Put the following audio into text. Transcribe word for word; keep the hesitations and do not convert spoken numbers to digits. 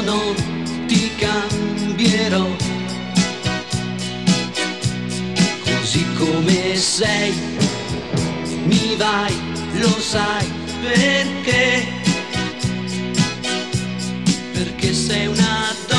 non ti cambierò, così come sei, mi vai, lo sai perché, perché sei una donna.